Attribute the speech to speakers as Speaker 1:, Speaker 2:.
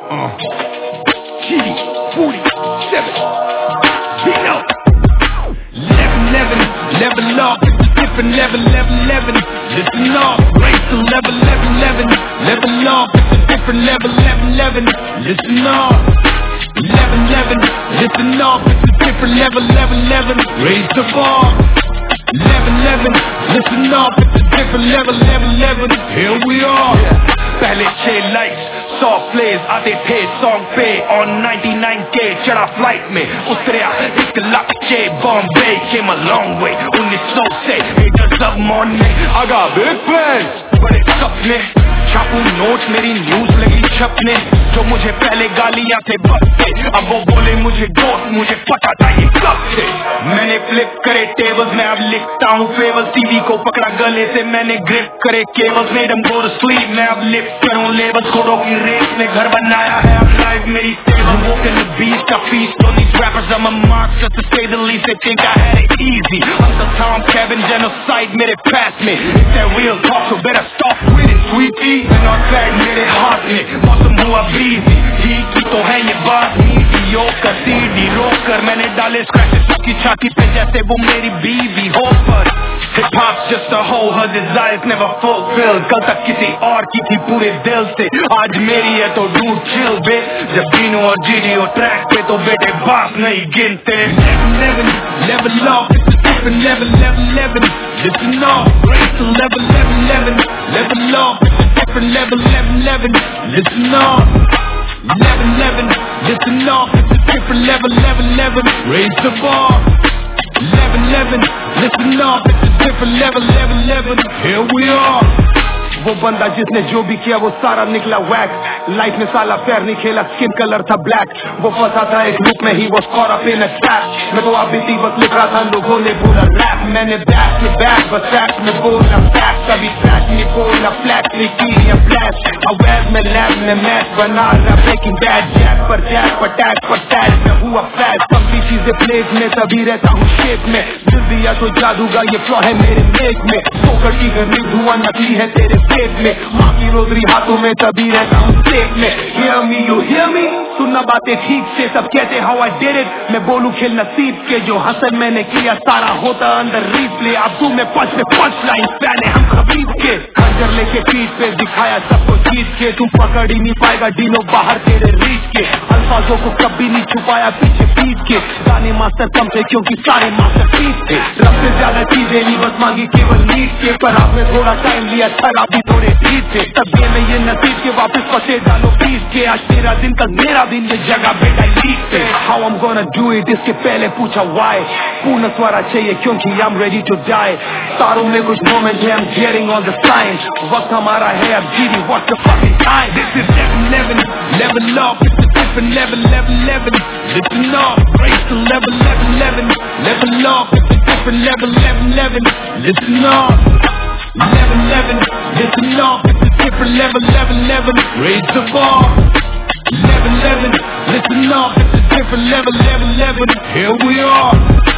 Speaker 1: Kitty, 47, Dino. 11, level up, it's a different level, 11. Listen up, raise to level, 11. Level up, it's a different level, 11. Listen up, 11. Listen up, it's a different level, 11. Raise the bar, 11. Listen up, it's a different level, 11. Here we are. पहले 6 likes 100 pledge आते थे song पे on 99K चढ़ा flight में उतरा 1 लाख से Bombay came a long way 1900 से haters अब मॉन में I got big plans बड़े सपने छापू नोट मेरी न्यूज लगी छपने जो मुझे पहले गालियां थे बकते अब वो बोले मुझे डोट मुझे पता था ये कब से मैंने फ्लिप करे टेबल्स में अब लिखता हूँ फेवल्स टीवी को पकड़ा गले से मैंने ग्रिप करे cables made them go to sleep मैं अब लिफ्ट करूँ लेबल्स खोड़ों की रेस में घर बनाया है अब लाइव मेरी stable walking the beast I feast on these rappers I'm a monster to say the least they think I had it easy Uncle Tom Kevin genocide मेरे past में it's that real talk so better stop with it sweetie मैं not bad मेरे हाथ में मौसम हुआ breezy ठीक ही तो है ये बात मीडियोकर सीडी रोकर मैंने डाले स्क्रैचेस उसकी छाती पे जैसे वो मेरी बीवी हो पर Hip hop's just a hole, her desires never fulfilled कल तक किसी और की थी पूरे दिल से आज मेरी है तो dude chill bit जब Dino और GDO ट्रैक पे तो बेटे बाप नहीं गिनते 11 level up, it's a different level 11 listen up, raise to level 11 level up, it's a different level 11 listen up 11 listen up, it's a different level 11 raise the bar 11 listen up, it's a different level 11 here we are वो बंदा जिसने जो भी किया वो सारा निकला वैक life में साला फेयर नहीं खेला स्किन कलर था ब्लैक वो फंसा था एक लुक में ही वो score up in a trap मैं तो आप बीती बस लिख रहा था लोगों ने बोला रैप मैंने बैक में बैक बस रैप में बोला फैक्ट कभी ट्रैक नहीं बोला फ्लैट नहीं की या फ्लैश अवैध में लैब में मैच बना रहा ब्रेकिंग बैड जैक पर टैग में हुआ फ्लैश कभी चीजें प्लेट में तभी रहता हूँ शेप में दिल दिया तो जादूगा ये फ्लॉ है मेरे मेक में सोकर की गर्मी धुआं नकली है तेरे पेट में माँ की रोजरी हाथों में तभी रहता हूँ सेफ में hear me you hear me सुनना बातें ठीक से सब कहते how I did it मैं बोलूं खेल नसीब के जो हसन मैंने किया सारा होता अंदर रिप्ले अब तू में पंच लाइन पहले हम खरीद के खंजर लेके पीठ पे दिखाया सबको जीत के तू पकड़ ही नहीं पाएगा डीनो बाहर तेरे रीच के अल्फाजों को कभी नहीं छुपाया पीछे पीट के गाने मास्टर कम थे क्योंकि सारे मास्टर पीस थे रब से ज्यादा चीजें नहीं बस मांगी केवल नीट के पर आपने थोड़ा टाइम लिया शराबी थोड़े पीस थे तब ये में ये नसीब के वापस पसे डालो पीस के आज तेरा दिन कल मेरा दिन ये जगह बेटा लीक पे how I'm gonna do it इसके पहले पूछा why पूर्ण स्वरा चाहिए क्योंकि I'm ready to die तारों में कुछ moment है I'm getting all the signs वक्त हमारा है अब GD what's the fucking time this is 11 level up it's a different level 11 listen up raise to level 11 level up it's a different level 11 listen up 11 listen up it's a different level 11 raise the bar 11 listen up it's a different level 11 here we are